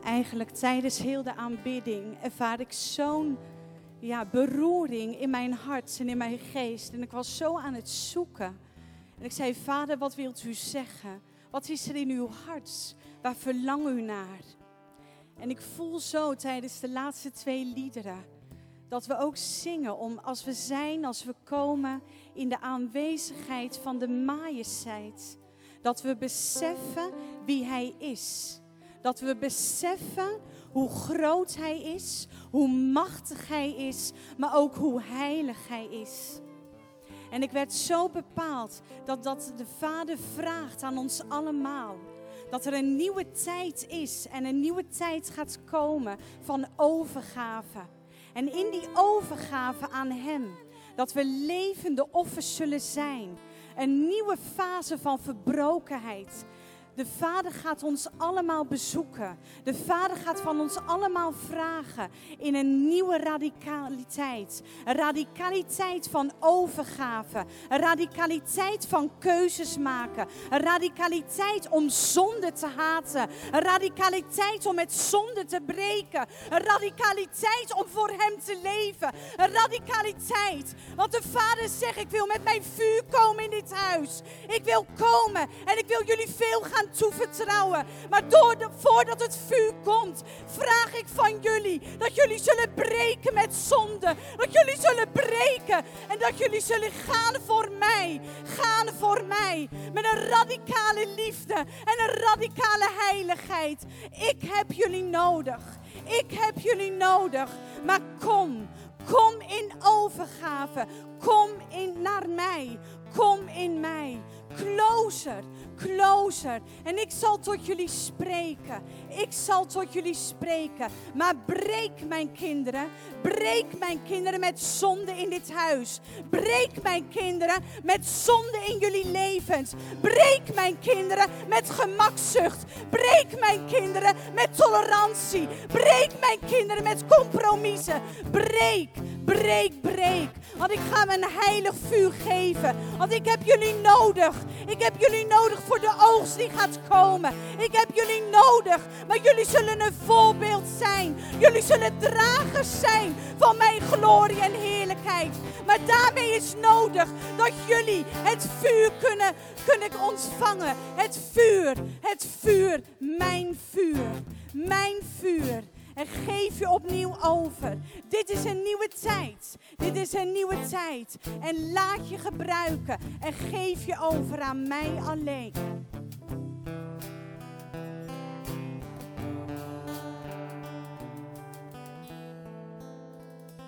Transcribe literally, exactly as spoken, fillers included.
eigenlijk tijdens heel de aanbidding ervaar ik zo'n ja, beroering in mijn hart en in mijn geest. En ik was zo aan het zoeken. En ik zei, Vader, wat wilt u zeggen? Wat is er in uw hart? Waar verlang u naar? En ik voel zo tijdens de laatste twee liederen dat we ook zingen om als we zijn, als we komen in de aanwezigheid van de majesteit. Dat we beseffen wie hij is. Dat we beseffen hoe groot hij is, hoe machtig hij is, maar ook hoe heilig hij is. En ik werd zo bepaald dat, dat de Vader vraagt aan ons allemaal. Dat er een nieuwe tijd is en een nieuwe tijd gaat komen van overgave. En in die overgave aan hem, dat we levende offers zullen zijn. Een nieuwe fase van verbrokenheid. De Vader gaat ons allemaal bezoeken. De Vader gaat van ons allemaal vragen in een nieuwe radicaliteit. Een radicaliteit van overgave. Een radicaliteit van keuzes maken. Een radicaliteit om zonde te haten. Een radicaliteit om met zonde te breken. Een radicaliteit om voor hem te leven. Een radicaliteit. Want de Vader zegt, ik wil met mijn vuur komen in dit huis. Ik wil komen en ik wil jullie veel gaan toevertrouwen. Maar door de, voordat het vuur komt, vraag ik van jullie dat jullie zullen breken met zonde. Dat jullie zullen breken en dat jullie zullen gaan voor mij. Gaan voor mij. Met een radicale liefde en een radicale heiligheid. Ik heb jullie nodig. Ik heb jullie nodig. Maar kom. Kom in overgave. Kom in naar mij. Kom in mij. Closer, closer. En ik zal tot jullie spreken. Ik zal tot jullie spreken. Maar breek mijn kinderen. Breek mijn kinderen met zonde in dit huis. Breek mijn kinderen met zonde in jullie levens. Breek mijn kinderen met gemakzucht. Breek mijn kinderen met tolerantie. Breek mijn kinderen met compromissen. Breek, breek, breek. Want ik ga mijn heilig vuur geven. Want ik heb jullie nodig. Ik heb jullie nodig voor de oogst die gaat komen. Ik heb jullie nodig. Maar jullie zullen een voorbeeld zijn. Jullie zullen dragers zijn van mijn glorie en heerlijkheid. Maar daarmee is nodig dat jullie het vuur kunnen, kunnen ontvangen. Het vuur, het vuur, mijn vuur, mijn vuur. En geef je opnieuw over. Dit is een nieuwe tijd. Dit is een nieuwe tijd. En laat je gebruiken. En geef je over aan mij alleen.